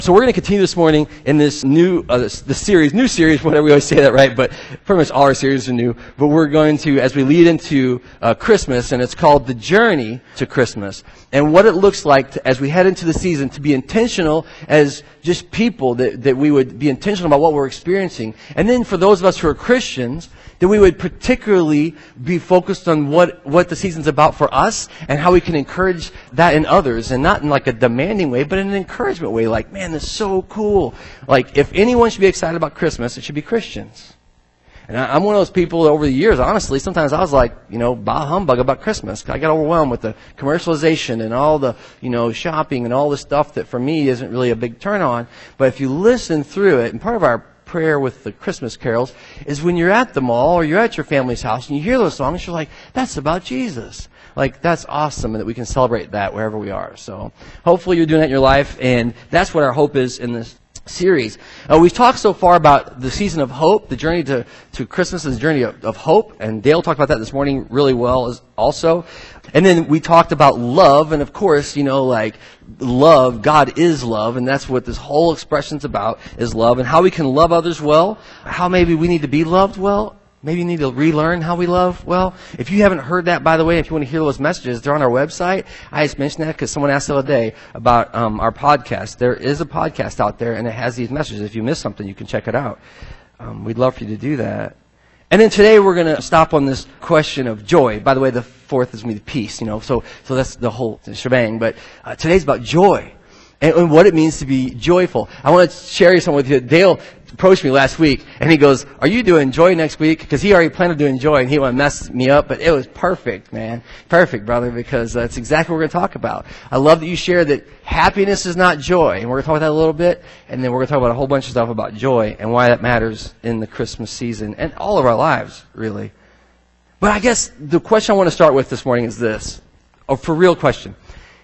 So we're going to continue this morning in this new series, whatever we always say that, right? But pretty much all our series are new. But we're going to, as we lead into Christmas, and it's called The Journey to Christmas, and what it looks like as we head into the season to be intentional as just people, that we would be intentional about what we're experiencing. And then for those of us who are Christians, that we would particularly be focused on what the season's about for us and how we can encourage that in others, and not in like a demanding way, but in an encouragement way. Like, man, this is so cool. Like, if anyone should be excited about Christmas, it should be Christians. And I'm one of those people over the years, honestly, sometimes I was like, bah humbug about Christmas. I got overwhelmed with the commercialization and all the, shopping and all the stuff that for me isn't really a big turn on. But if you listen through it, and part of our prayer with the Christmas carols is when you're at the mall or you're at your family's house and you hear those songs, you're like, that's about Jesus. Like, that's awesome, and that we can celebrate that wherever we are. So hopefully you're doing that in your life, and that's what our hope is in this series. We've talked so far about the season of hope, the journey to Christmas is the journey of hope, and Dale talked about that this morning really well also. And then we talked about love, and of course, love, God is love, and that's what this whole expression's about, is love, and how we can love others well, how maybe we need to be loved well. Maybe you need to relearn how we love well. If you haven't heard that, by the way, if you want to hear those messages, they're on our website. I just mentioned that because someone asked the other day about our podcast. There is a podcast out there, and it has these messages. If you missed something, you can check it out. We'd love for you to do that. And then today we're going to stop on this question of joy. By the way, the fourth is going to be peace, so that's the whole shebang. But today's about joy and what it means to be joyful. I want to share something with you. Dale approached me last week, and he goes, are you doing joy next week? Because he already planned on doing joy, and he wanted to mess me up, but it was perfect, man. Perfect, brother, because that's exactly what we're going to talk about. I love that you shared that happiness is not joy, and we're going to talk about that a little bit, and then we're going to talk about a whole bunch of stuff about joy and why that matters in the Christmas season and all of our lives, really. But I guess the question I want to start with this morning is this, a for real question.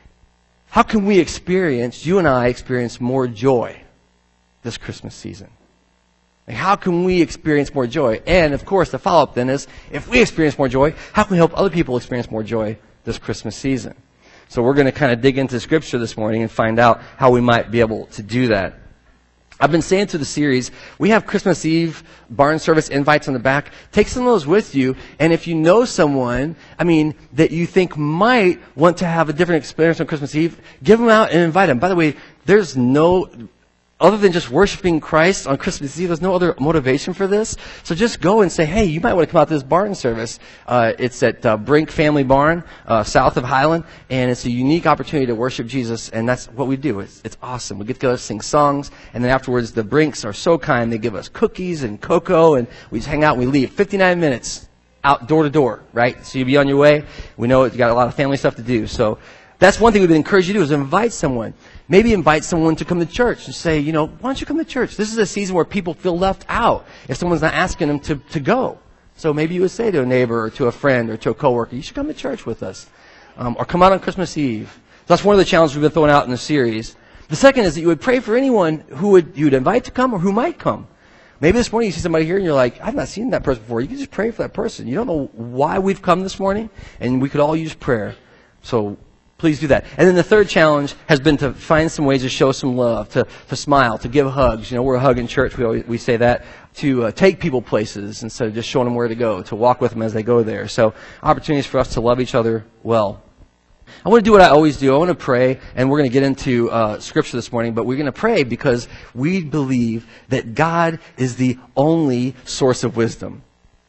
How can we you and I experience more joy this Christmas season? Like, how can we experience more joy? And, of course, the follow-up then is, if we experience more joy, how can we help other people experience more joy this Christmas season? So we're going to kind of dig into Scripture this morning and find out how we might be able to do that. I've been saying through the series, we have Christmas Eve barn service invites on the back. Take some of those with you, and if you know someone, that you think might want to have a different experience on Christmas Eve, give them out and invite them. By the way, there's other than just worshiping Christ on Christmas Eve, there's no other motivation for this. So just go and say, hey, you might want to come out to this barn service. It's at Brink Family Barn, south of Highland, and it's a unique opportunity to worship Jesus, and that's what we do. It's awesome. We get together, sing songs, and then afterwards the Brinks are so kind. They give us cookies and cocoa, and we just hang out and we leave. 59 minutes out door to door, right? So you'll be on your way. We know you got a lot of family stuff to do. So that's one thing we've encouraged you to do, is invite someone. Maybe invite someone to come to church and say, why don't you come to church? This is a season where people feel left out if someone's not asking them to go. So maybe you would say to a neighbor or to a friend or to a coworker, you should come to church with us. Or come out on Christmas Eve. So that's one of the challenges we've been throwing out in the series. The second is that you would pray for anyone you'd invite to come or who might come. Maybe this morning you see somebody here and you're like, I've not seen that person before. You can just pray for that person. You don't know why we've come this morning, and we could all use prayer. So please do that. And then the third challenge has been to find some ways to show some love, to smile, to give hugs. We're a hugging church. We say that. To take people places instead of just showing them where to go, to walk with them as they go there. So opportunities for us to love each other well. I want to do what I always do. I want to pray, and we're going to get into Scripture this morning, but we're going to pray because we believe that God is the only source of wisdom.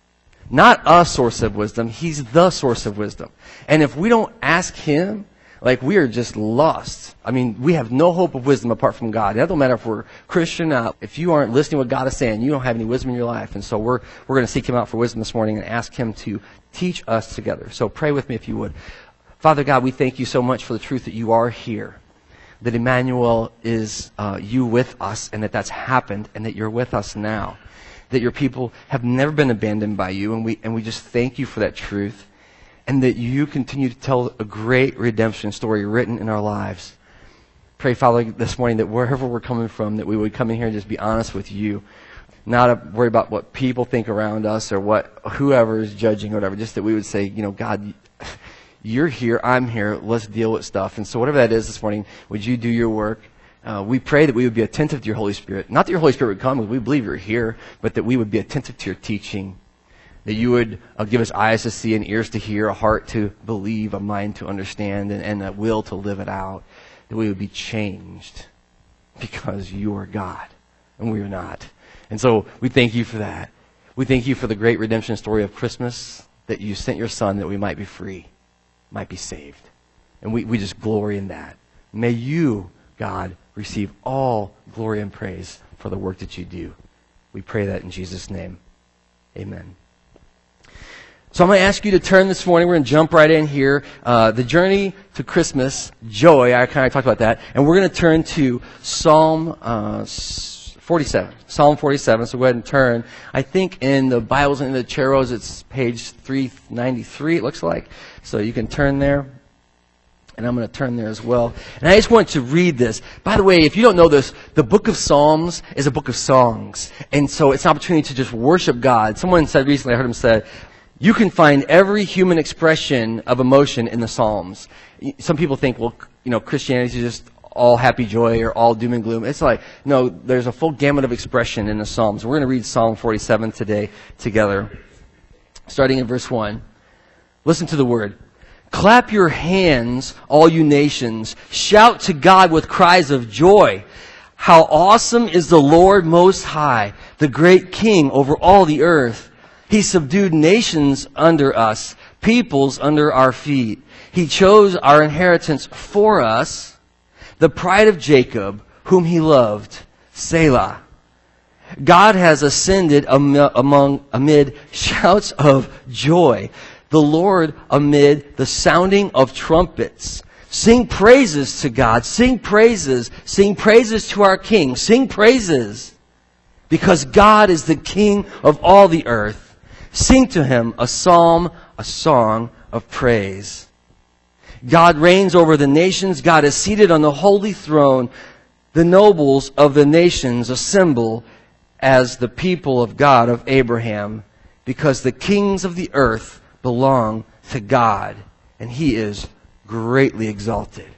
Not a source of wisdom. He's the source of wisdom. And if we don't ask Him, we are just lost. We have no hope of wisdom apart from God. That don't matter if we're Christian or not. If you aren't listening to what God is saying, you don't have any wisdom in your life. And so we're going to seek Him out for wisdom this morning and ask Him to teach us together. So pray with me if you would. Father God, we thank you so much for the truth that you are here, that Emmanuel is you with us, and that's happened, and that you're with us now, that your people have never been abandoned by you, and we just thank you for that truth, and that you continue to tell a great redemption story written in our lives. Pray, Father, this morning that wherever we're coming from, that we would come in here and just be honest with you, not worry about what people think around us or what whoever is judging or whatever, just that we would say, God, you're here, I'm here, let's deal with stuff. And so whatever that is this morning, would you do your work? We pray that we would be attentive to your Holy Spirit. Not that your Holy Spirit would come, because we believe you're here, but that we would be attentive to your teaching. That you would give us eyes to see and ears to hear, a heart to believe, a mind to understand, and a will to live it out. That we would be changed because you are God and we are not. And so we thank you for that. We thank you for the great redemption story of Christmas, that you sent your Son that we might be free, might be saved. And we just glory in that. May you, God, receive all glory and praise for the work that you do. We pray that in Jesus' name. Amen. So I'm going to ask you to turn this morning. We're going to jump right in here. The journey to Christmas, joy. I kind of talked about that. And we're going to turn to Psalm 47. Psalm 47. So go ahead and turn. I think in the Bibles and in the Cheros, it's page 393, it looks like. So you can turn there. And I'm going to turn there as well. And I just want to read this. By the way, if you don't know this, the book of Psalms is a book of songs. And so it's an opportunity to just worship God. Someone said recently, I heard him say, you can find every human expression of emotion in the Psalms. Some people think, well, Christianity is just all happy joy or all doom and gloom. It's like, no, there's a full gamut of expression in the Psalms. We're going to read Psalm 47 today together, starting in verse 1. Listen to the word. Clap your hands, all you nations. Shout to God with cries of joy. How awesome is the Lord Most High, the great King over all the earth. He subdued nations under us, peoples under our feet. He chose our inheritance for us, the pride of Jacob, whom he loved. Selah. God has ascended amid shouts of joy. The Lord amid the sounding of trumpets. Sing praises to God. Sing praises. Sing praises to our King. Sing praises. Because God is the King of all the earth. Sing to Him a psalm, a song of praise. God reigns over the nations. God is seated on the holy throne. The nobles of the nations assemble as the people of God, of Abraham. Because the kings of the earth belong to God, and He is greatly exalted.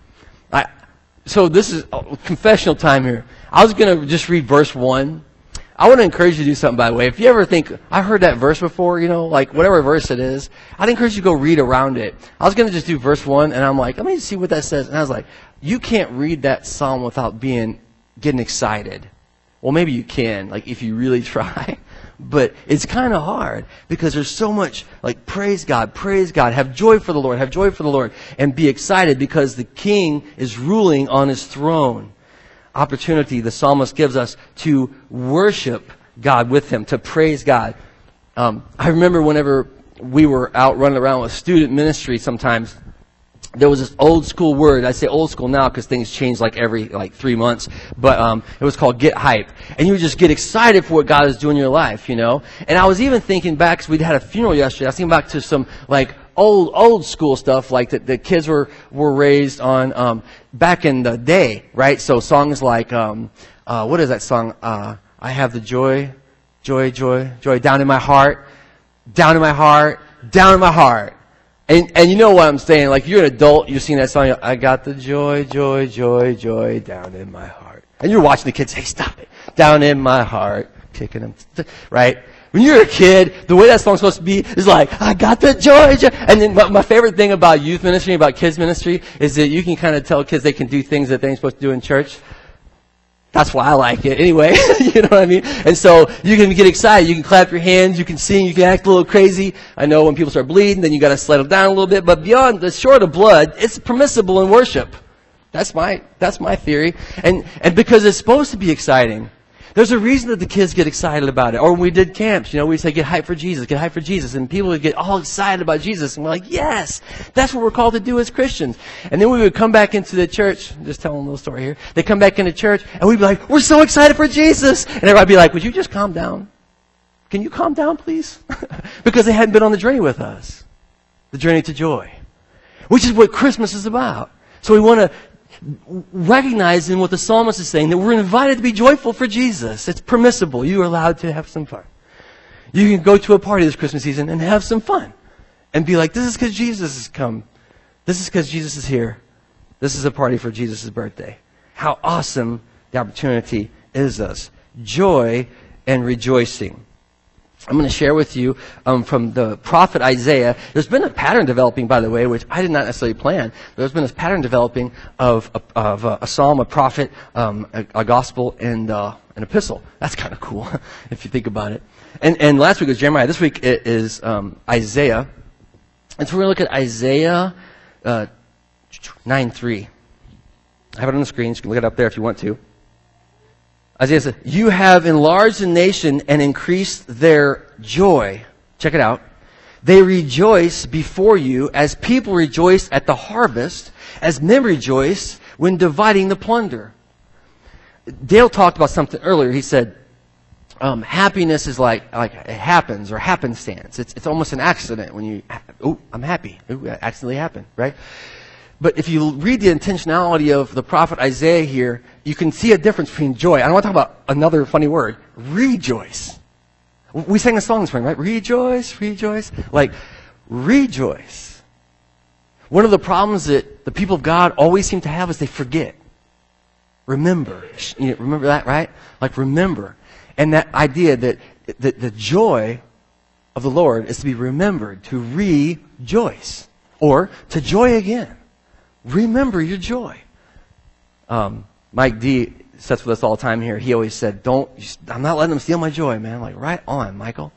So this is confessional time here. I was going to just read verse 1. I want to encourage you to do something, by the way. If you ever think, I heard that verse before, like whatever verse it is, I'd encourage you to go read around it. I was going to just do verse 1, and I'm like, let me see what that says. And I was like, you can't read that psalm without getting excited. Well, maybe you can, if you really try. But it's kind of hard because there's so much praise God, have joy for the Lord, and be excited because the King is ruling on His throne. Opportunity the psalmist gives us to worship God with Him, to praise God. I remember whenever we were out running around with student ministry sometimes, there was this old school word. I say old school now because things change every 3 months. But it was called get hype. And you would just get excited for what God is doing in your life, And I was even thinking back, because we had a funeral yesterday, I was thinking back to some old school stuff that the kids were raised on back in the day, right? So songs like, what is that song? I have the joy, down in my heart, down in my heart, down in my heart. And you know what I'm saying? You're an adult, you're singing that song, I got the joy down in my heart. And you're watching the kids, hey, stop it. Down in my heart, kicking them, right? When you're a kid, the way that song's supposed to be is I got the joy. And then my favorite thing about youth ministry, about kids ministry, is that you can kind of tell kids they can do things that they ain't supposed to do in church. That's why I like it. Anyway, you know what I mean? And so you can get excited. You can clap your hands. You can sing. You can act a little crazy. I know when people start bleeding, then you got to settle down a little bit. But beyond the short of blood, it's permissible in worship. That's my theory. And because it's supposed to be exciting. There's a reason that the kids get excited about it. Or when we did camps, we say, get hyped for Jesus, get hyped for Jesus. And people would get all excited about Jesus. And we're like, yes, that's what we're called to do as Christians. And then we would come back into the church. Just telling a little story here. They come back into church, and we'd be like, we're so excited for Jesus. And everybody would be like, would you just calm down? Can you calm down, please? Because they hadn't been on the journey with us. The journey to joy. Which is what Christmas is about. So we want to recognizing what the psalmist is saying, that we're invited to be joyful for Jesus. It's permissible. You are allowed to have some fun. You can go to a party this Christmas season and have some fun. And be like, this is because Jesus has come. This is because Jesus is here. This is a party for Jesus' birthday. how awesome the opportunity is us. Joy and rejoicing. I'm going to share with you from the prophet Isaiah. There's been a pattern developing, by the way, which I did not necessarily plan. There's been this pattern developing of a psalm, a prophet, a gospel, and an epistle. That's kind of cool if you think about it. And last week was Jeremiah. This week it is Isaiah. And so we're going to look at Isaiah 9:3. I have it on the screen. You can look it up there if you want to. Isaiah says, you have enlarged the nation and increased their joy. Check it out. They rejoice before you as people rejoice at the harvest, as men rejoice when dividing the plunder. Dale talked about something earlier. He said, happiness is like it happens or happenstance. It's almost an accident when you, I'm happy. That accidentally happened, right? But if you read the intentionality of the prophet Isaiah here, you can see a difference between joy. I want to talk about another funny word. Rejoice. We sang a song this morning, right? Rejoice, rejoice. Like, rejoice. One of the problems that the people of God always seem to have is they forget. Remember. Remember that, right? Like, remember. And that idea that the joy of the Lord is to be remembered, to rejoice. Or to joy again. Remember your joy. Mike D sits with us all the time here. He always said, I'm not letting them steal my joy, man. I'm like, right on, Michael.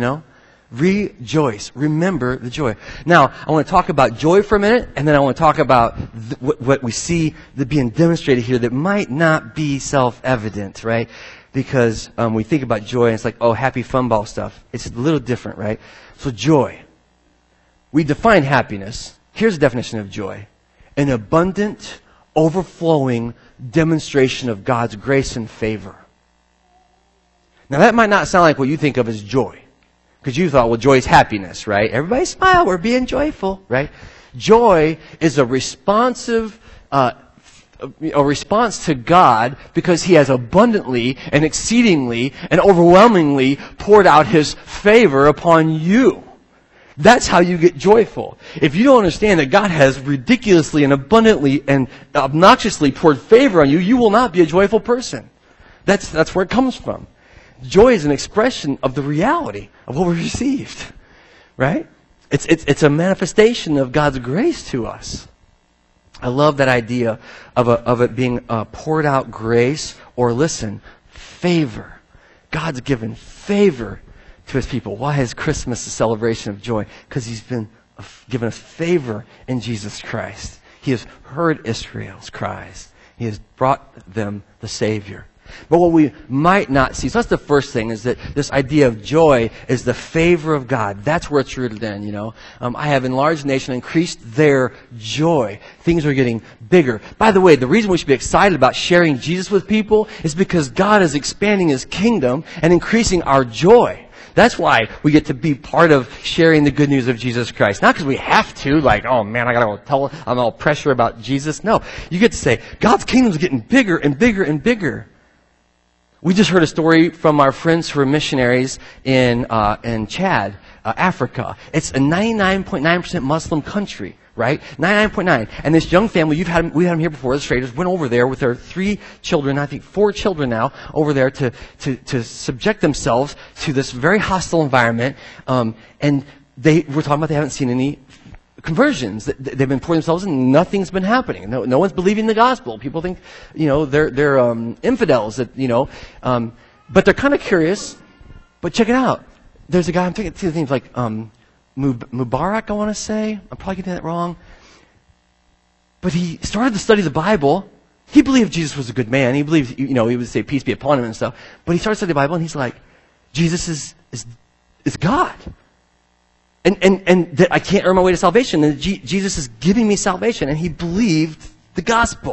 Rejoice. Remember the joy. Now, I want to talk about joy for a minute, and then I want to talk about what we see that being demonstrated here that might not be self-evident, right? Because we think about joy, and it's like, happy fun ball stuff. It's a little different, right? So joy. We define happiness. Here's the definition of joy. An abundant, overflowing demonstration of God's grace and favor. Now that might not sound like what you think of as joy. Because you thought, joy is happiness, right? Everybody smile, we're being joyful, right? Joy is a responsive, a response to God because He has abundantly and exceedingly and overwhelmingly poured out His favor upon you. That's how you get joyful. If you don't understand that God has ridiculously and abundantly and obnoxiously poured favor on you, you will not be a joyful person. That's where it comes from. Joy is an expression of the reality of what we received, right? It's a manifestation of God's grace to us. I love that idea of it being poured out grace, or listen, favor. God's given favor to His people. Why is Christmas a celebration of joy? Because He's been given us favor in Jesus Christ. He has heard Israel's cries. He has brought them the Savior. But what we might not see, so that's the first thing, is that this idea of joy is the favor of God. That's where it's rooted in, I have enlarged the nation, increased their joy. Things are getting bigger. By the way, the reason we should be excited about sharing Jesus with people is because God is expanding His kingdom and increasing our joy. That's why we get to be part of sharing the good news of Jesus Christ. Not because we have to, like, oh man, I gotta tell, I'm all pressure about Jesus. No, you get to say, God's kingdom is getting bigger and bigger and bigger. We just heard a story from our friends who are missionaries in Chad, Africa. It's a 99.9% Muslim country, right? 99.9. And this young family, we had them here before, the traders, went over there with their 3 children, I think 4 children now, over there to subject themselves to this very hostile environment. And they were talking about they haven't seen any conversions. They've been pouring themselves in. Nothing's been happening. No one's believing the gospel. People think, they're infidels. But they're kind of curious. But check it out. There's a guy, I'm thinking things like Mubarak, I want to say. I'm probably getting that wrong. But he started to study the Bible. He believed Jesus was a good man. He believed, he would say peace be upon him and stuff. But he started to study the Bible, and he's like, Jesus is God. And that I can't earn my way to salvation. And Jesus is giving me salvation. And he believed the gospel.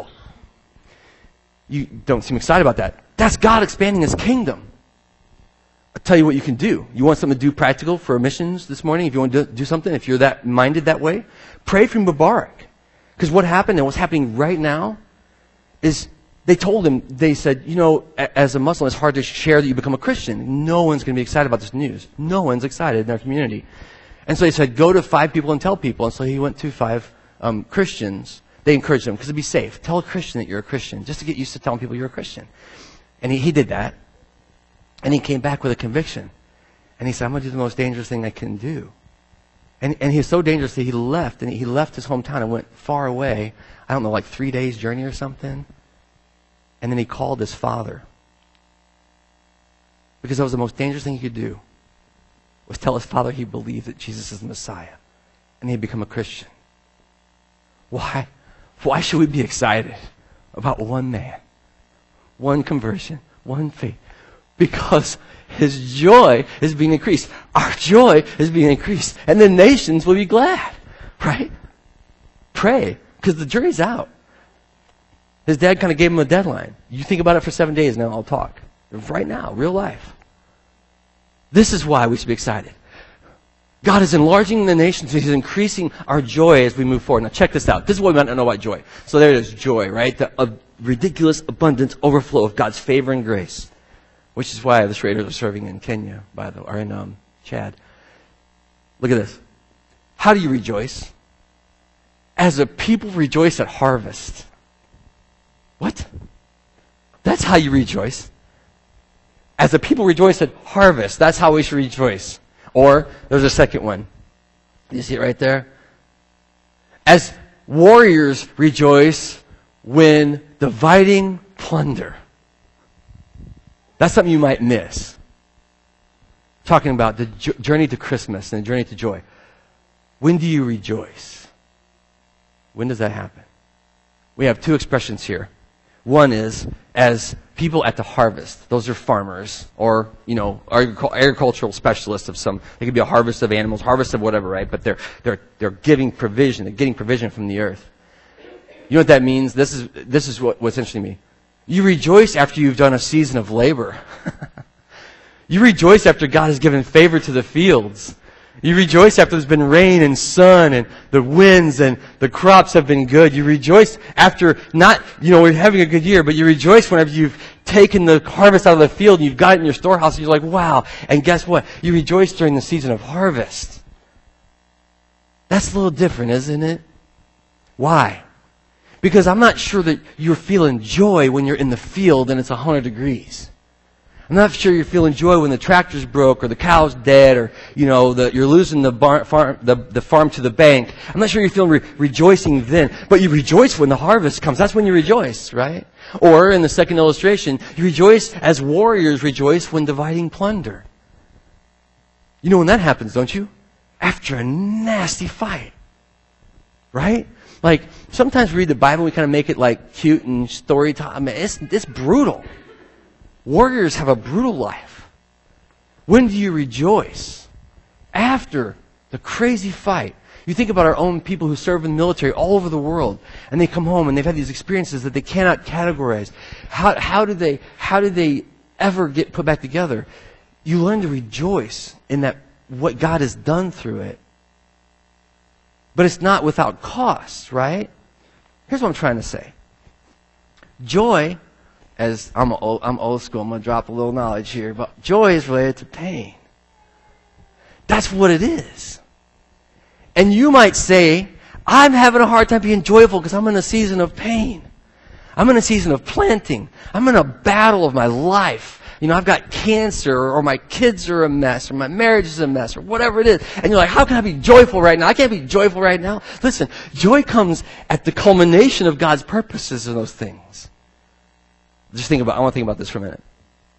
You don't seem excited about that. That's God expanding His kingdom. I'll tell you what you can do. You want something to do practical for missions this morning? If you want to do something, if you're that minded that way, pray for Mubarak. Because what happened and what's happening right now is they told him, they said, as a Muslim, it's hard to share that you become a Christian. No one's going to be excited about this news. No one's excited in our community. And so they said, go to 5 people and tell people. And so he went to 5 Christians They encouraged him because it'd be safe. Tell a Christian that you're a Christian, just to get used to telling people you're a Christian. And he did that. And he came back with a conviction. And he said, I'm going to do the most dangerous thing I can do. And he was so dangerous that he left. And he left his hometown and went far away. I don't know, like 3 days journey or something. And then he called his father. Because that was the most dangerous thing he could do. Was tell his father he believed that Jesus is the Messiah. And he'd become a Christian. Why? Why should we be excited about one man? One conversion, one faith. Because his joy is being increased. Our joy is being increased. And the nations will be glad. Right? Pray. Because the jury's out. His dad kind of gave him a deadline. You think about it for 7 days, now I'll talk. Right now, real life. This is why we should be excited. God is enlarging the nations. He's increasing our joy as we move forward. Now check this out. This is what we want to know about joy. So there it is, joy, right? The ridiculous abundance, overflow of God's favor and grace. Which is why the Schraders are serving in Kenya, or in Chad. Look at this. How do you rejoice? As a people rejoice at harvest. What? That's how you rejoice. As the people rejoice at harvest, that's how we should rejoice. Or, there's a second one. You see it right there? As warriors rejoice when dividing plunder. That's something you might miss. Talking about the journey to Christmas and the journey to joy. When do you rejoice? When does that happen? We have two expressions here. One is as people at the harvest. Those are farmers or, agricultural specialists of some. It could be a harvest of animals, harvest of whatever, right? But they're giving provision. They're getting provision from the earth. You know what that means? This is what's interesting to me. You rejoice after you've done a season of labor. You rejoice after God has given favor to the fields. You rejoice after there's been rain and sun and the winds and the crops have been good. You rejoice after not, we're having a good year, but you rejoice whenever you've taken the harvest out of the field and you've got it in your storehouse and you're like, wow. And guess what? You rejoice during the season of harvest. That's a little different, isn't it? Why? Because I'm not sure that you're feeling joy when you're in the field and it's 100 degrees. I'm not sure you're feeling joy when the tractor's broke or the cow's dead or, you're losing the farm to the bank. I'm not sure you're feeling rejoicing then. But you rejoice when the harvest comes. That's when you rejoice, right? Or in the second illustration, you rejoice as warriors rejoice when dividing plunder. You know when that happens, don't you? After a nasty fight. Right? Like, sometimes we read the Bible and we kind of make it like cute and story time. It's brutal. Warriors have a brutal life. When do you rejoice? After the crazy fight. You think about our own people who serve in the military all over the world, and they come home and they've had these experiences that they cannot categorize. How do they ever get put back together? You learn to rejoice in that what God has done through it. But it's not without cost, right? Here's what I'm trying to say. Joy, as I'm old school, I'm going to drop a little knowledge here, but joy is related to pain. That's what it is. And you might say, I'm having a hard time being joyful because I'm in a season of pain. I'm in a season of planting. I'm in a battle of my life. I've got cancer, or my kids are a mess, or my marriage is a mess, or whatever it is. And you're like, how can I be joyful right now? I can't be joyful right now. Listen, joy comes at the culmination of God's purposes in those things. I want to think about this for a minute.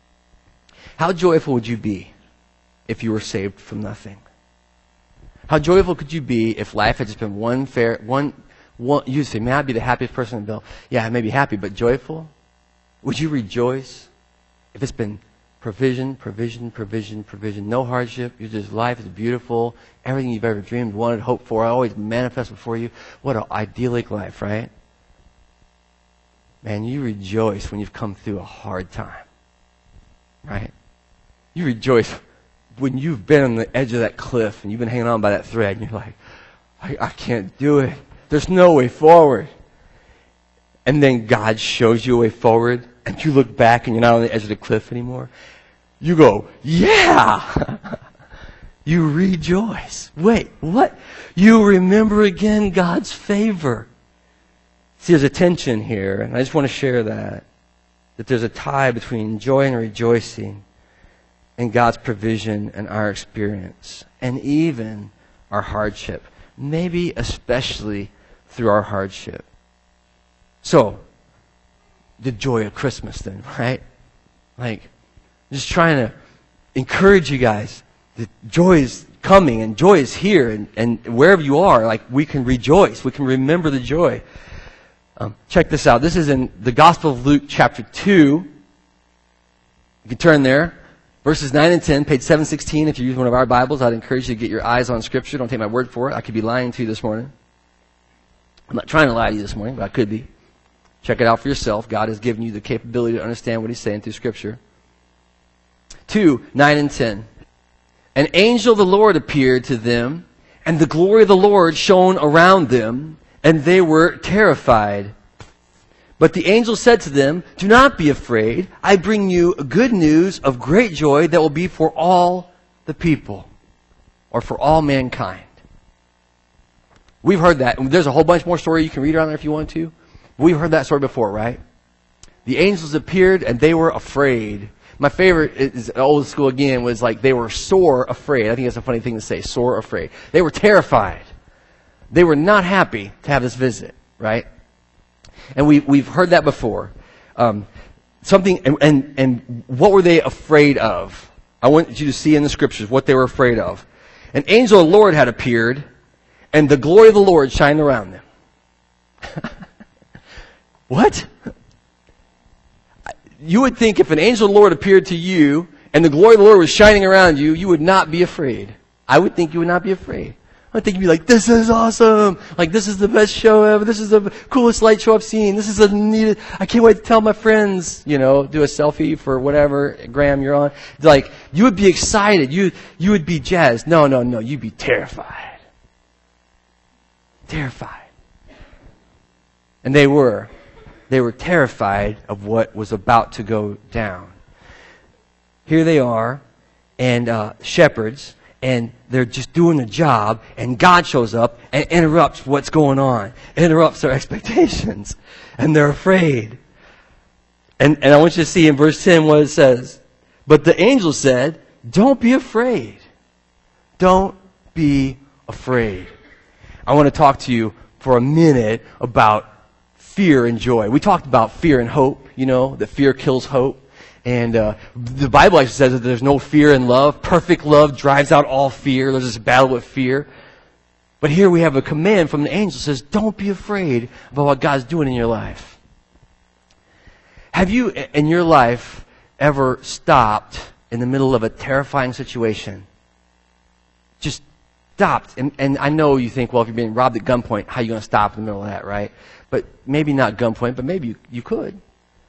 How joyful would you be if you were saved from nothing? How joyful could you be if life had just been you say, may I be the happiest person in the bill? Yeah, I may be happy, but joyful? Would you rejoice if it's been provision, no hardship, life is beautiful, everything you've ever dreamed, wanted, hoped for, always manifest before you? What an idyllic life, right? Man, you rejoice when you've come through a hard time. Right? You rejoice when you've been on the edge of that cliff and you've been hanging on by that thread and you're like, I can't do it. There's no way forward. And then God shows you a way forward and you look back and you're not on the edge of the cliff anymore. You go, yeah! You rejoice. Wait, what? You remember again God's favor. See, there's a tension here, and I just want to share that there's a tie between joy and rejoicing and God's provision and our experience, and even our hardship, maybe especially through our hardship. So, the joy of Christmas then, right? Like, just trying to encourage you guys that joy is coming and joy is here, and wherever you are, like, we can rejoice. We can remember the joy. Check this out. This is in the Gospel of Luke chapter 2. You can turn there. Verses 9 and 10, page 716. If you use one of our Bibles, I'd encourage you to get your eyes on Scripture. Don't take my word for it. I could be lying to you this morning. I'm not trying to lie to you this morning, but I could be. Check it out for yourself. God has given you the capability to understand what He's saying through Scripture. 2, 9 and 10. An angel of the Lord appeared to them, and the glory of the Lord shone around them, and they were terrified. But the angel said to them, "Do not be afraid. I bring you good news of great joy that will be for all the people," or for all mankind. We've heard that. There's a whole bunch more story you can read around there if you want to. We've heard that story before, right? The angels appeared and they were afraid. My favorite is old school again was like they were sore afraid. I think that's a funny thing to say, sore afraid. They were terrified. They were not happy to have this visit, right? And we've heard that before. And what were they afraid of? I want you to see in the Scriptures what they were afraid of. An angel of the Lord had appeared, and the glory of the Lord shined around them. What? You would think if an angel of the Lord appeared to you, and the glory of the Lord was shining around you, you would not be afraid. I would think you would not be afraid. I think you'd be like, "This is awesome. Like, this is the best show ever. This is the coolest light show I've seen. This is I can't wait to tell my friends," do a selfie for whatever gram you're on. Like, you would be excited. You would be jazzed. No. You'd be terrified. Terrified. And they were terrified of what was about to go down. Here they are, and shepherds, and they're just doing the job, and God shows up and interrupts what's going on, interrupts their expectations, and they're afraid. And I want you to see in verse 10 what it says. But the angel said, "Don't be afraid. Don't be afraid." I want to talk to you for a minute about fear and joy. We talked about fear and hope, that fear kills hope. And the Bible actually says that there's no fear in love. Perfect love drives out all fear. There's this battle with fear. But here we have a command from the angel that says, don't be afraid about what God's doing in your life. Have you, in your life, ever stopped in the middle of a terrifying situation? Just stopped. And I know you think, well, if you're being robbed at gunpoint, how are you going to stop in the middle of that, right? But maybe not gunpoint, but maybe you could.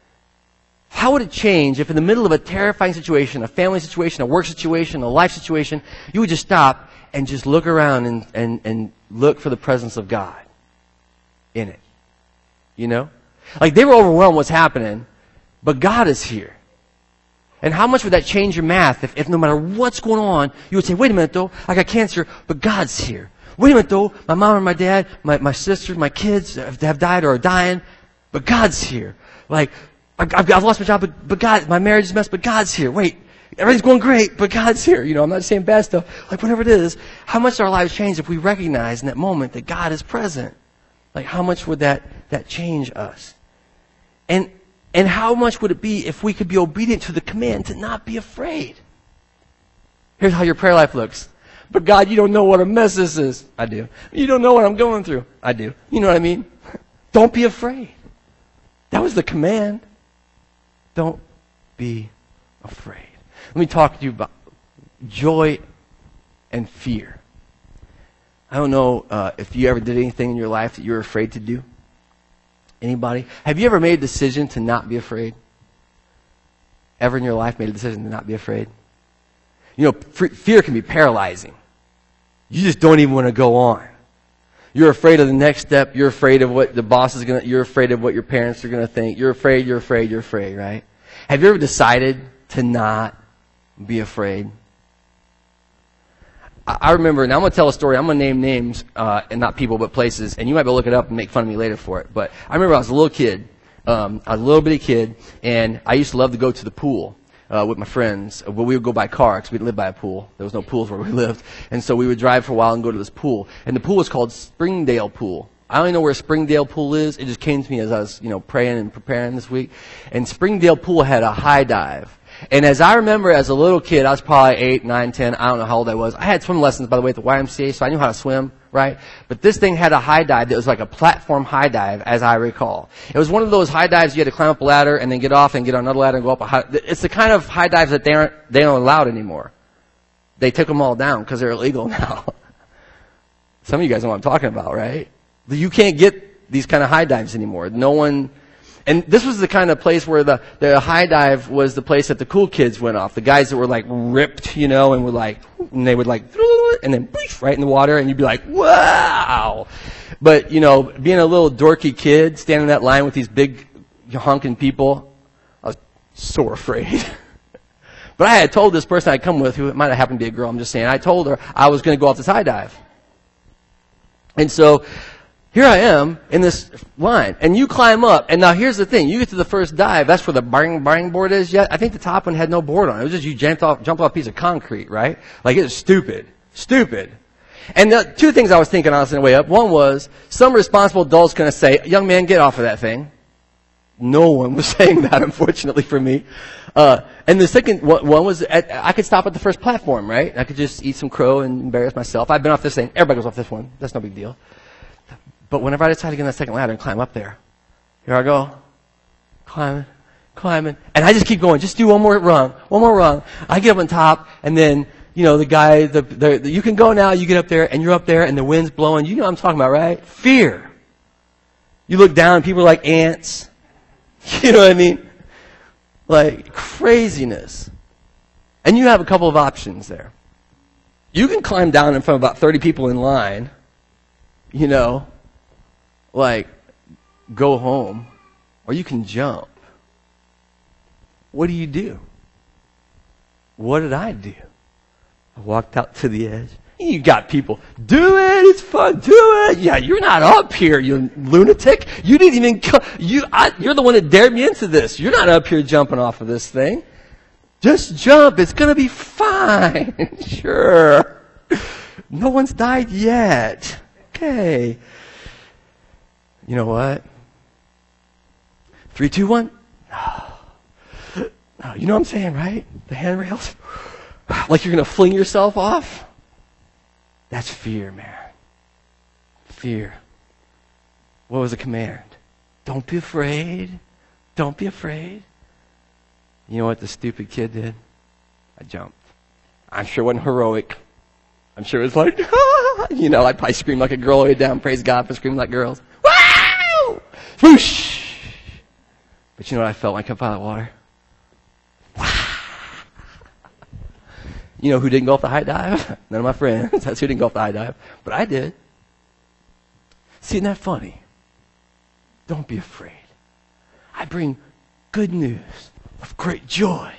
How would it change if in the middle of a terrifying situation, a family situation, a work situation, a life situation, you would just stop and just look around and look for the presence of God in it? Like, they were overwhelmed what's happening, but God is here. And how much would that change your math if no matter what's going on, you would say, wait a minute though, I got cancer, but God's here. Wait a minute though, my mom and my dad, my sisters, my kids have died or are dying, but God's here. Like, I've lost my job, but God, my marriage is messed, but God's here. Wait, everything's going great, but God's here. I'm not saying bad stuff. Like, whatever it is, how much our lives change if we recognize in that moment that God is present? Like, how much would that change us? And how much would it be if we could be obedient to the command to not be afraid? Here's how your prayer life looks. But God, you don't know what a mess this is. I do. You don't know what I'm going through. I do. You know what I mean? Don't be afraid. That was the command. Don't be afraid. Let me talk to you about joy and fear. I don't know if you ever did anything in your life that you were afraid to do. Anybody? Have you ever made a decision to not be afraid? Ever in your life made a decision to not be afraid? Fear can be paralyzing. You just don't even want to go on. You're afraid of the next step. You're afraid of what the boss is going to, you're afraid of what your parents are going to think. You're afraid, right? Have you ever decided to not be afraid? I remember, and I'm going to tell a story. I'm going to name names, and not people, but places. And you might be able to look it up and make fun of me later for it. But I remember I was a little kid. I was a little bitty kid, and I used to love to go to the pool with my friends. But we would go by car because we didn't live by a pool. There was no pools where we lived. And so we would drive for a while and go to this pool. And the pool was called Springdale Pool. I don't even know where Springdale Pool is. It just came to me as I was, praying and preparing this week. And Springdale Pool had a high dive. And as I remember as a little kid, I was probably 8, 9, 10, I don't know how old I was. I had swim lessons, by the way, at the YMCA, so I knew how to swim, right? But this thing had a high dive that was like a platform high dive, as I recall. It was one of those high dives you had to climb up a ladder and then get off and get on another ladder and go up a high. It's the kind of high dives that they don't allow anymore. They took them all down because they're illegal now. Some of you guys know what I'm talking about, right? You can't get these kind of high dives anymore. No one. And this was the kind of place where the high dive was the place that the cool kids went off. The guys that were like ripped, and were like, and they would like, and then right in the water, and you'd be like, wow. But, being a little dorky kid, standing in that line with these big honking people, I was so afraid. But I had told this person I'd come with, who might have happened to be a girl, I'm just saying, I told her I was going to go off this high dive. And so, here I am in this line, and you climb up, and now here's the thing. You get to the first dive, that's where the bang board is yet. I think the top one had no board on it. It was just you jumped off a piece of concrete, right? Like, it was stupid. Stupid. And the two things I was thinking on the way up. One was, some responsible adult's going to say, young man, get off of that thing. No one was saying that, unfortunately for me. And the second one was, I could stop at the first platform, right? I could just eat some crow and embarrass myself. I've been off this thing. Everybody goes off this one. That's no big deal. But whenever I decide to get on that second ladder and climb up there, here I go, climbing, and I just keep going. Just do one more rung. I get up on top, and then, the guy, you can go now, you get up there, and you're up there, and the wind's blowing. You know what I'm talking about, right? Fear. You look down, and people are like ants. You know what I mean? Like, craziness. And you have a couple of options there. You can climb down in front of about 30 people in line, like, go home, or you can jump. What do? What did I do? I walked out to the edge. You got people, do it, it's fun, do it. Yeah, you're not up here, you lunatic. You didn't even come. You're the one that dared me into this. You're not up here jumping off of this thing. Just jump, it's going to be fine. Sure. No one's died yet. Okay. You know what? 3, 2, 1. No, you know what I'm saying, right? The handrails. Like you're going to fling yourself off. That's fear, man. Fear. What was the command? Don't be afraid. Don't be afraid. You know what the stupid kid did? I jumped. I'm sure it wasn't heroic. I'm sure it was like, I'd probably scream like a girl all the way down. Praise God for screaming like girls. Wow! Whoosh! But you know what I felt when I came out of the water? You know who didn't go off the high dive? None of my friends. That's who didn't go off the high dive. But I did. See, isn't that funny? Don't be afraid. I bring good news of great joy.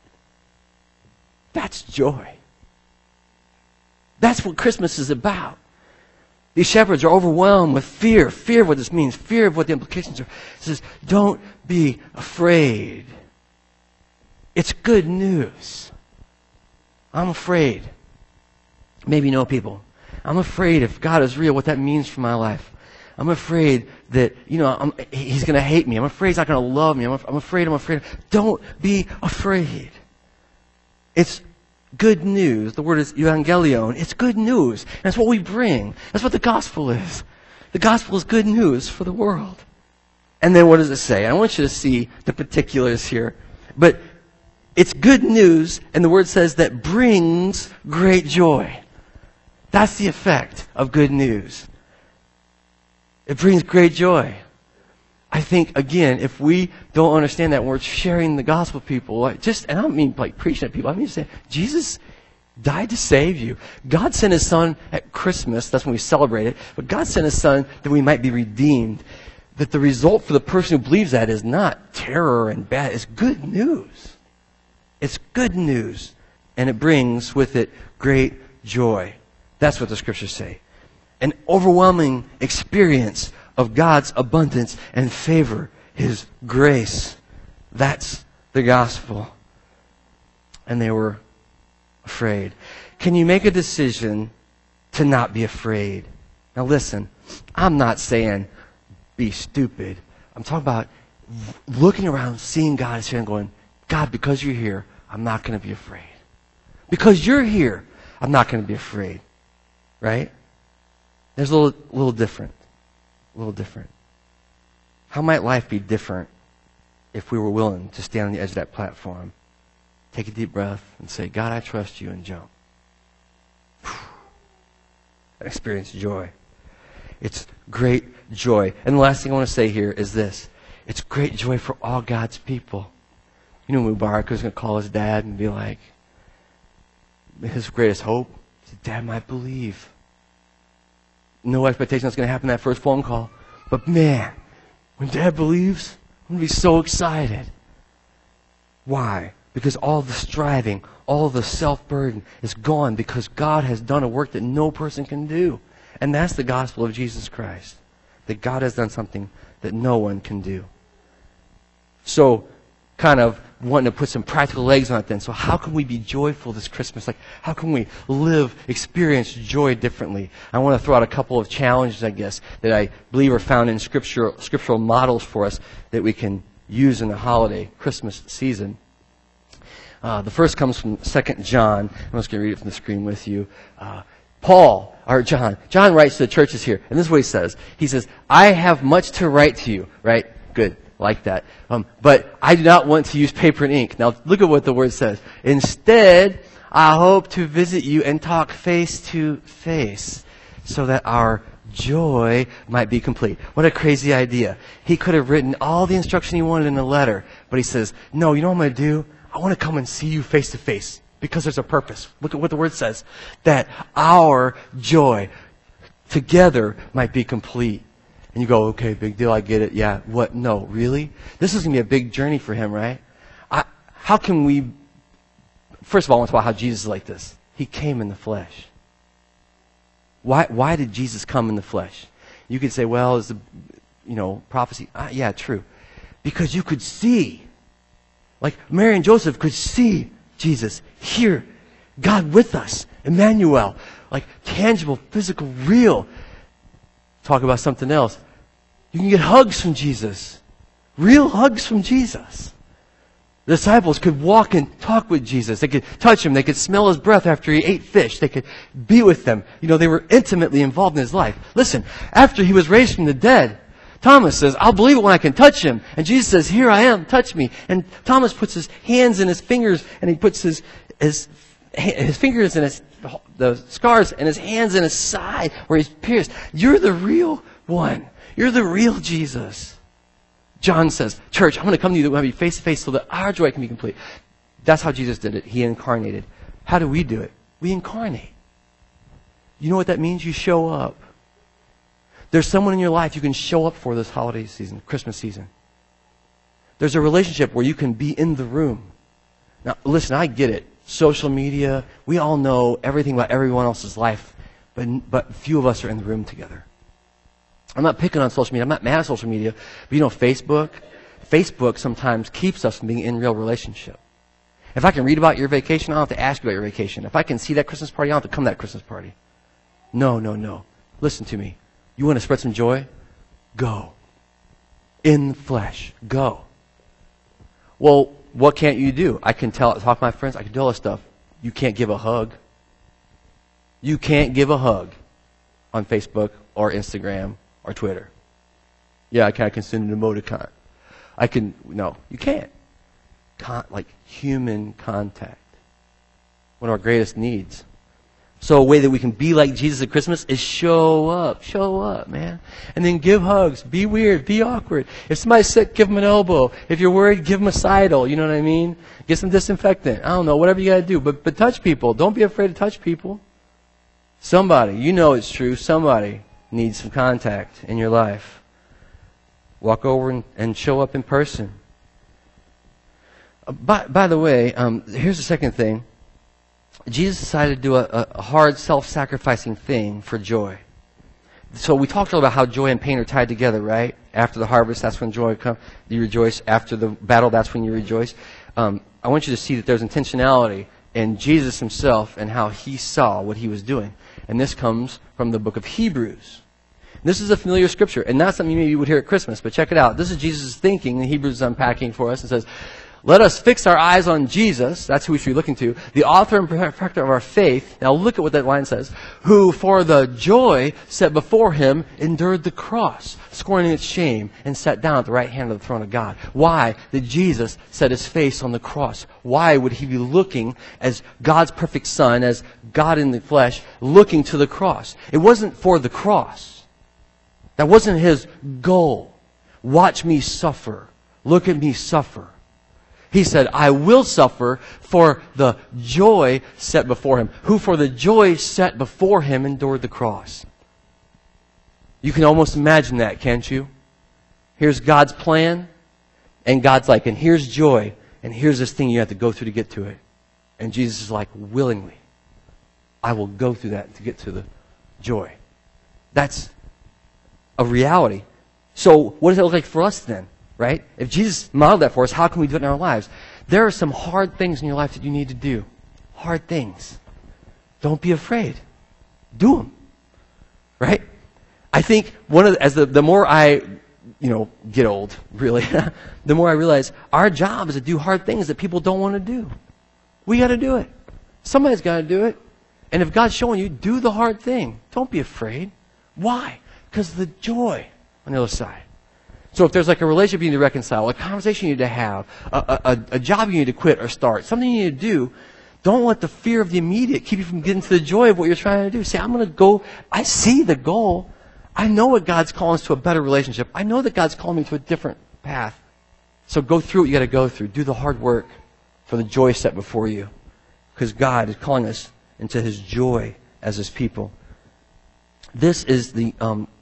That's joy. That's what Christmas is about. These shepherds are overwhelmed with fear of what this means, fear of what the implications are. It says, don't be afraid. It's good news. I'm afraid. Maybe you know people. I'm afraid if God is real, what that means for my life. I'm afraid that, He's going to hate me. I'm afraid He's not going to love me. I'm afraid. Don't be afraid. It's good news. The word is evangelion. It's good news. And that's what we bring. That's what the gospel is. The gospel is good news for the world. And then what does it say? I want you to see the particulars here. But it's good news, and the word says that brings great joy. That's the effect of good news. It brings great joy. I think, again, if we don't understand that when we're sharing the gospel with people, and I don't mean like preaching at people, I mean saying, Jesus died to save you. God sent His Son at Christmas, that's when we celebrate it, but God sent His Son that we might be redeemed. That the result for the person who believes that is not terror and bad, it's good news. It's good news, and it brings with it great joy. That's what the scriptures say. An overwhelming experience of God's abundance and favor, His grace. That's the gospel. And they were afraid. Can you make a decision to not be afraid? Now listen, I'm not saying be stupid. I'm talking about looking around, seeing God is here and going, God, because you're here, I'm not going to be afraid. Because you're here, I'm not going to be afraid. Right? There's a little different. A little different. How might life be different if we were willing to stand on the edge of that platform, take a deep breath, and say, God, I trust you, and jump? And experience joy. It's great joy. And the last thing I want to say here is this. It's great joy for all God's people. You know, Mubarak was going to call his dad and be like, his greatest hope, his dad might believe. No expectation that's going to happen in that first phone call. But man, when Dad believes, I'm going to be so excited. Why? Because all the striving, all the self-burden is gone because God has done a work that no person can do. And that's the gospel of Jesus Christ. That God has done something that no one can do. So, kind of wanting to put some practical legs on it then. So how can we be joyful this Christmas? Like, how can we experience joy differently? I want to throw out a couple of challenges, I guess, that I believe are found in scriptural models for us that we can use in the holiday, Christmas season. The first comes from 2 John. I'm just going to read it from the screen with you. John writes to the churches here, and this is what he says. He says, I have much to write to you, right? Good. Like that. But I do not want to use paper and ink. Now, look at what the word says. Instead, I hope to visit you and talk face to face so that our joy might be complete. What a crazy idea. He could have written all the instruction he wanted in a letter, but he says, no, you know what I'm going to do? I want to come and see you face to face because there's a purpose. Look at what the word says. That our joy together might be complete. And you go, okay, big deal, I get it. Yeah, what? No, really? This is going to be a big journey for him, right? How can we... First of all, I want to talk about how Jesus is like this. He came in the flesh. Why did Jesus come in the flesh? You could say, well, is the prophecy... yeah, true. Because you could see. Like Mary and Joseph could see Jesus, hear God with us, Emmanuel. Like tangible, physical, real. Talk about something else. You can get hugs from Jesus. Real hugs from Jesus. The disciples could walk and talk with Jesus. They could touch him. They could smell his breath after he ate fish. They could be with them. They were intimately involved in his life. Listen, after he was raised from the dead, Thomas says, I'll believe it when I can touch him. And Jesus says, here I am, touch me. And Thomas puts his hands in his fingers and he puts his fingers in the scars and his hands in his side where he's pierced. You're the real one. You're the real Jesus. John says, church, I'm going to come to you that we'll be face to face so that our joy can be complete. That's how Jesus did it. He incarnated. How do we do it? We incarnate. You know what that means? You show up. There's someone in your life you can show up for this holiday season, Christmas season. There's a relationship where you can be in the room. Now, listen, I get it. Social media, we all know everything about everyone else's life, but few of us are in the room together. I'm not picking on social media. I'm not mad at social media. But Facebook sometimes keeps us from being in real relationship. If I can read about your vacation, I don't have to ask you about your vacation. If I can see that Christmas party, I don't have to come to that Christmas party. No. Listen to me. You want to spread some joy? Go. In the flesh. Go. Well, what can't you do? I can talk to my friends. I can do all this stuff. You can't give a hug. You can't give a hug on Facebook or Instagram or Twitter. Yeah, I can send an emoticon. No, you can't. Like human contact. One of our greatest needs. So a way that we can be like Jesus at Christmas is show up. Show up, man. And then give hugs. Be weird. Be awkward. If somebody's sick, give them an elbow. If you're worried, give them a Sidle. You know what I mean? Get some disinfectant. I don't know. Whatever you got to do. But touch people. Don't be afraid to touch people. Somebody, you know it's true, somebody needs some contact in your life. Walk over and show up in person. By the way, here's the second thing. Jesus decided to do a hard, self-sacrificing thing for joy. So we talked about how joy and pain are tied together, right? After the harvest, that's when joy comes. You rejoice. After the battle, that's when you rejoice. I want you to see that there's intentionality in Jesus himself and how he saw what he was doing. And this comes from the book of Hebrews. This is a familiar scripture, and not something maybe you would hear at Christmas, but check it out. This is Jesus' thinking, and Hebrews is unpacking for us and says, let us fix our eyes on Jesus, that's who we should be looking to, the author and perfecter of our faith. Now look at what that line says. Who for the joy set before him endured the cross, scorning its shame, and sat down at the right hand of the throne of God. Why did Jesus set his face on the cross? Why would he be looking as God's perfect Son, as God in the flesh, looking to the cross? It wasn't for the cross. That wasn't his goal. Watch me suffer. Look at me suffer. He said, I will suffer for the joy set before him. Who for the joy set before him endured the cross. You can almost imagine that, can't you? Here's God's plan, and God's like, and here's joy, and here's this thing you have to go through to get to it. And Jesus is like, willingly, I will go through that to get to the joy. That's a reality. So what does it look like for us then? Right? If Jesus modeled that for us, how can we do it in our lives? There are some hard things in your life that you need to do. Hard things. Don't be afraid. Do them. Right? I think the more I, get old, really, the more I realize our job is to do hard things that people don't want to do. We got to do it. Somebody's got to do it. And if God's showing you, do the hard thing. Don't be afraid. Why? Because of the joy on the other side. So if there's like a relationship you need to reconcile, a conversation you need to have, a job you need to quit or start, something you need to do, don't let the fear of the immediate keep you from getting to the joy of what you're trying to do. Say, I'm going to go, I see the goal. I know what God's calling us to a better relationship. I know that God's calling me to a different path. So go through what you got to go through. Do the hard work for the joy set before you. Because God is calling us into his joy as his people. This is the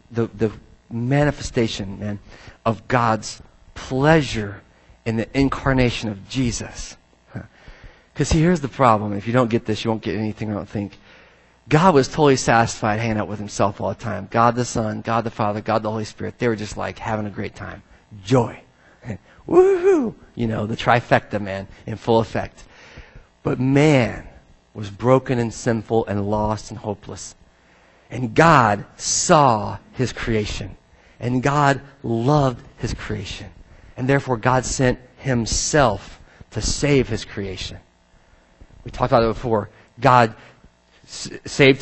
manifestation, man, of God's pleasure in the incarnation of Jesus. Because here's the problem. If you don't get this, you won't get anything, I don't think. God was totally satisfied hanging out with himself all the time. God the Son, God the Father, God the Holy Spirit. They were just like having a great time. Joy. Woohoo! The trifecta, man, in full effect. But man was broken and sinful and lost and hopeless. And God saw his creation. And God loved his creation. And therefore God sent himself to save his creation. We talked about it before. God saved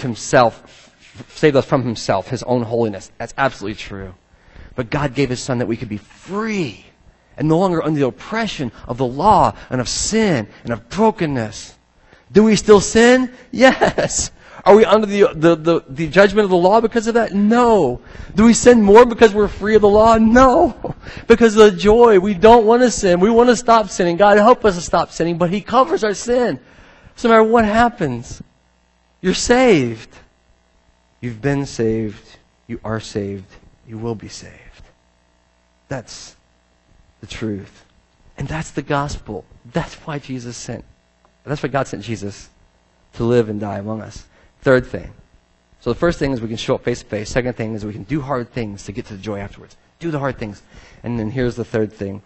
us from himself, his own holiness. That's absolutely true. But God gave his Son that we could be free and no longer under the oppression of the law and of sin and of brokenness. Do we still sin? Yes. Are we under the judgment of the law because of that? No. Do we sin more because we're free of the law? No. Because of the joy. We don't want to sin. We want to stop sinning. God help us to stop sinning, but he covers our sin. So no matter what happens, you're saved. You've been saved. You are saved. You will be saved. That's the truth. And that's the gospel. That's why God sent Jesus to live and die among us. Third thing. So the first thing is we can show up face to face. Second thing is we can do hard things to get to the joy afterwards. Do the hard things. And then here's the third thing.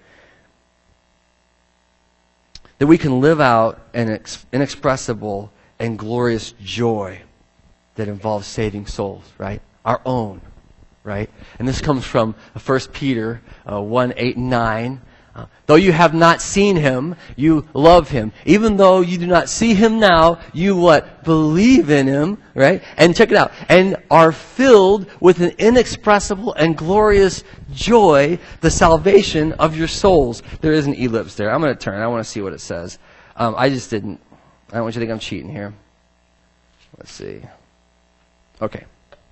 That we can live out an inexpressible and glorious joy that involves saving souls, right? Our own, right? And this comes from 1 Peter 1, 8, and 9. Though you have not seen him, you love him. Even though you do not see him now, you what? Believe in him, right? And check it out. And are filled with an inexpressible and glorious joy, the salvation of your souls. There is an ellipse there. I'm going to turn. I want to see what it says. I just didn't. I don't want you to think I'm cheating here. Let's see. Okay.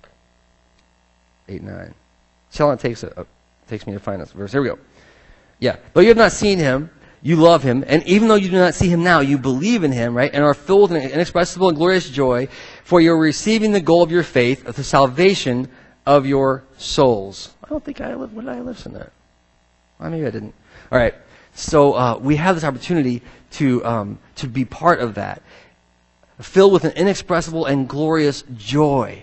8, 9. See how long it takes me to find this verse. Here we go. Yeah. Though you have not seen him, you love him. And even though you do not see him now, you believe in him, right? And are filled with an inexpressible and glorious joy, for you're receiving the goal of your faith, of the salvation of your souls. I don't think I live. What did I live in that? Well, maybe I didn't. All right. So we have this opportunity to be part of that. filled with an inexpressible and glorious joy.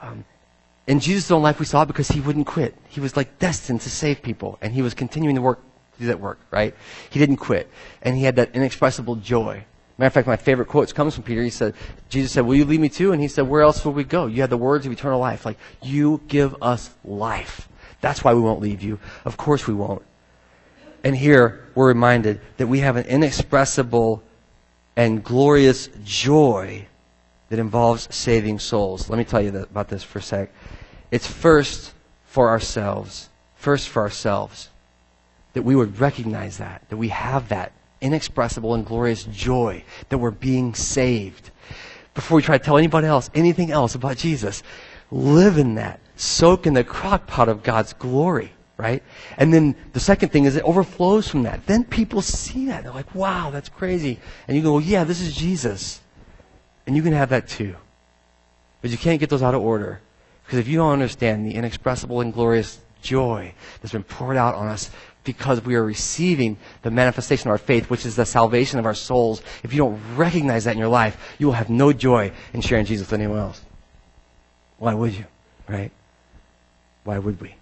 In Jesus' own life, we saw it because he wouldn't quit. He was like destined to save people, and he was continuing to do that work, right? He didn't quit, and he had that inexpressible joy. Matter of fact, my favorite quote comes from Peter. Jesus said, will you leave me too? And he said, where else will we go? You have the words of eternal life. Like, you give us life. That's why we won't leave you. Of course we won't. And here, we're reminded that we have an inexpressible and glorious joy that involves saving souls. Let me tell you about this for a sec. It's first for ourselves. First for ourselves. That we would recognize that we have that inexpressible and glorious joy that we're being saved. Before we try to tell anybody else, anything else about Jesus, live in that. Soak in the crock pot of God's glory, right? And then the second thing is it overflows from that. Then people see that. They're like, wow, that's crazy. And you go, yeah, this is Jesus. And you can have that too. But you can't get those out of order. Because if you don't understand the inexpressible and glorious joy that's been poured out on us because we are receiving the manifestation of our faith, which is the salvation of our souls, if you don't recognize that in your life, you will have no joy in sharing Jesus with anyone else. Why would you? Right? Why would we?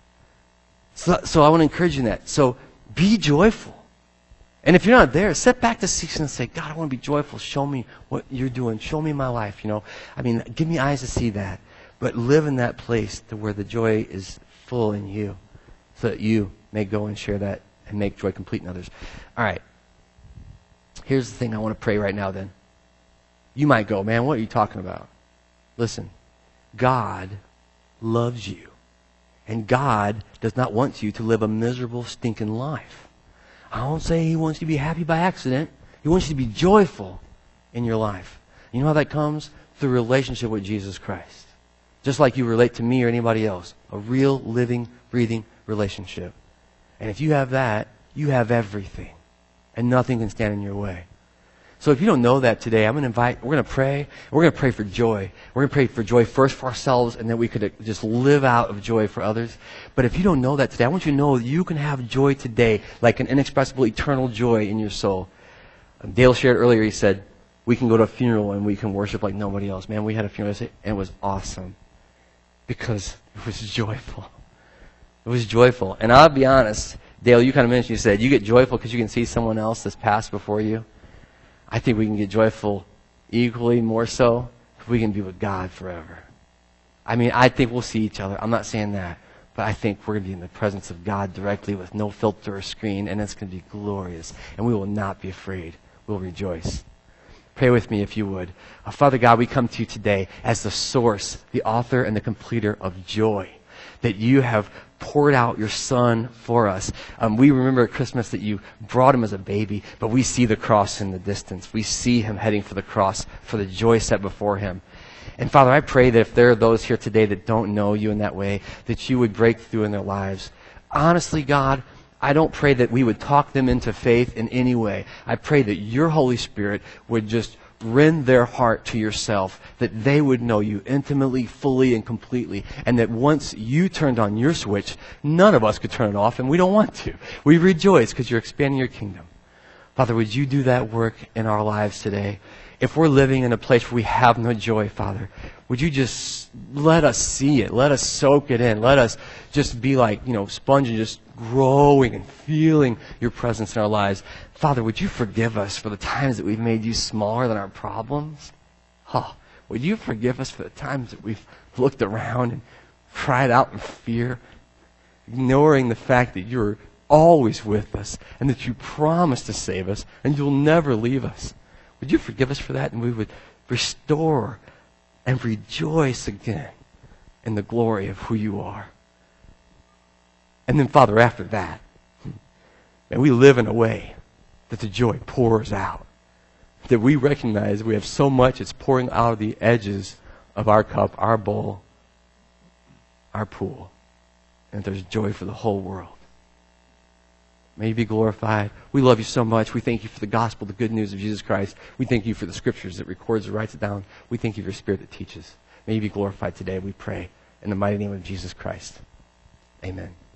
So I want to encourage you in that. So be joyful. And if you're not there, sit back this season and say, God, I want to be joyful. Show me what you're doing. Show me my life. Give me eyes to see that. But live in that place to where the joy is full in you so that you may go and share that and make joy complete in others. All right. Here's the thing I want to pray right now then. You might go, man, what are you talking about? Listen, God loves you. And God does not want you to live a miserable, stinking life. I don't say he wants you to be happy by accident. He wants you to be joyful in your life. You know how that comes? Through relationship with Jesus Christ. Just like you relate to me or anybody else. A real, living, breathing relationship. And if you have that, you have everything. And nothing can stand in your way. So if you don't know that today, we're going to pray. We're going to pray for joy. We're going to pray for joy first for ourselves, and then we could just live out of joy for others. But if you don't know that today, I want you to know that you can have joy today, like an inexpressible, eternal joy in your soul. Dale shared earlier, he said, we can go to a funeral and we can worship like nobody else. Man, we had a funeral and it was awesome. Because it was joyful. It was joyful. And I'll be honest, Dale, you kind of mentioned, you said, you get joyful because you can see someone else that's passed before you. I think we can get joyful equally more so if we can be with God forever. I think we'll see each other. I'm not saying that. But I think we're going to be in the presence of God directly with no filter or screen, and it's going to be glorious. And we will not be afraid. We'll rejoice. Pray with me if you would. Father God, we come to you today as the source, the author, and the completer of joy. That you have poured out your Son for us. We remember at Christmas that you brought him as a baby, but we see the cross in the distance. We see him heading for the cross, for the joy set before him. And Father, I pray that if there are those here today that don't know you in that way, that you would break through in their lives. Honestly, God, I don't pray that we would talk them into faith in any way. I pray that your Holy Spirit would just rend their heart to yourself, that they would know you intimately, fully, and completely, and that once you turned on your switch, none of us could turn it off, and we don't want to. We rejoice because you're expanding your kingdom. Father, would you do that work in our lives today? If we're living in a place where we have no joy, Father, would you just let us see it? Let us soak it in. Let us just be like, sponge and just growing and feeling your presence in our lives. Father, would you forgive us for the times that we've made you smaller than our problems? Would you forgive us for the times that we've looked around and cried out in fear, ignoring the fact that you're always with us and that you promise to save us and you'll never leave us? Would you forgive us for that, and we would restore and rejoice again in the glory of who you are? And then, Father, after that, may we live in a way that the joy pours out, that we recognize we have so much it's pouring out of the edges of our cup, our bowl, our pool, and that there's joy for the whole world. May you be glorified. We love you so much. We thank you for the gospel, the good news of Jesus Christ. We thank you for the scriptures that records and writes it down. We thank you for your spirit that teaches. May you be glorified today, we pray. In the mighty name of Jesus Christ. Amen.